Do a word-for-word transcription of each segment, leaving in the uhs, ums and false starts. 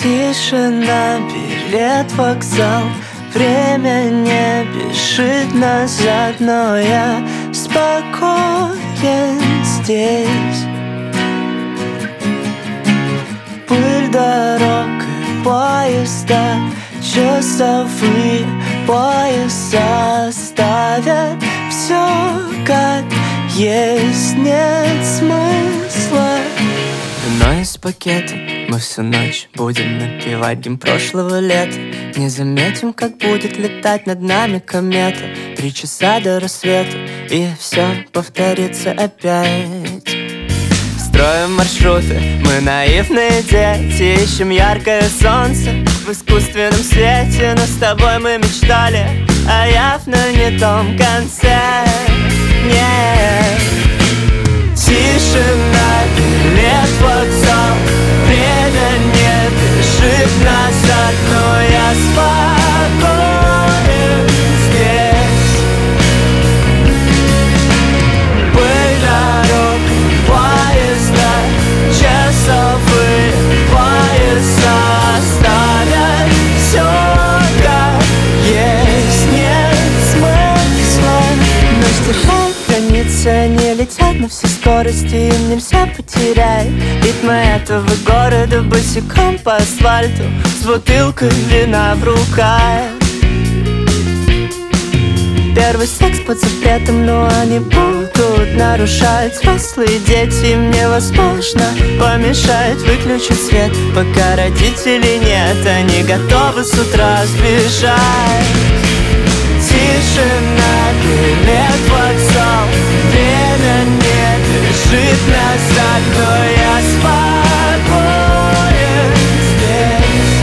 Тишина, билет, вокзал. Время не бежит назад, но я спокоен здесь. Пыль дорог и поезда, часовые пояса ставят все как есть, нет смысла. Вино из пакета, мы всю ночь будем напевать гимн прошлого лета. Не заметим, как будет летать над нами комета. Три часа до рассвета, и все повторится опять. Строим маршруты, мы наивные дети. Ищем яркое солнце в искусственном свете. Но с тобой мы мечтали о явно не том конце. Нет. Тишина, билет, вокзал. Время не бежит назад, но я спокоен здесь. Пыль дорог, поезда, часовые пояса ставят все как есть, нет смысла. Но стирать границы, они летят на все скорости, им нельзя потерять ритм этого города. Босиком по асфальту с бутылкой вина в руках. Первый секс под запретом, но они будут нарушать. Взрослые дети, им невозможно помешать. Выключить свет, пока родителей нет. Они готовы с утра сбежать. Тишина, билет, вокзал. Время не бежит назад, но я спокоен здесь.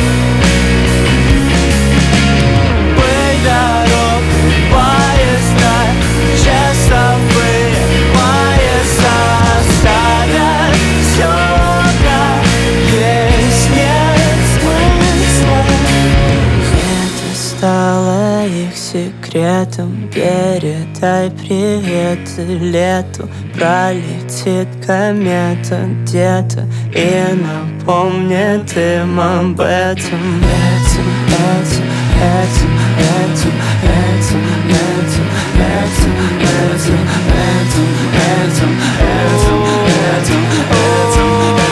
Пыль дорог, поезда, часовые пояса ставят все как есть, нет смысла. Это стало их секретом. Передай привет лету. Пролетит комета где-то и напомнит им об этом. Этим, этим, этим, этим, этим, этим, этим, этим, этим, этим, этим, этим, этим.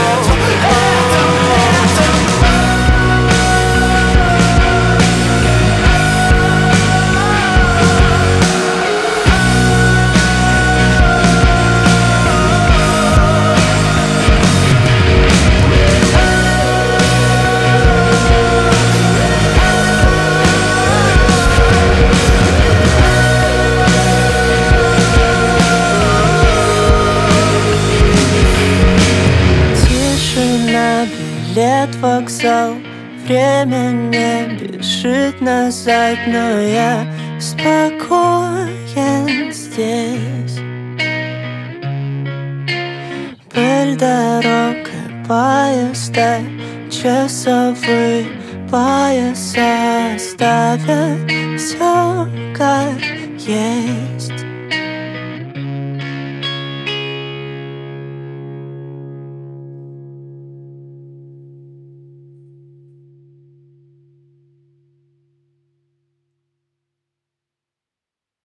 Билет, вокзал. Время не бежит назад, но я спокоен здесь. Пыль дорог и поезда, часовые пояса ставят все как есть.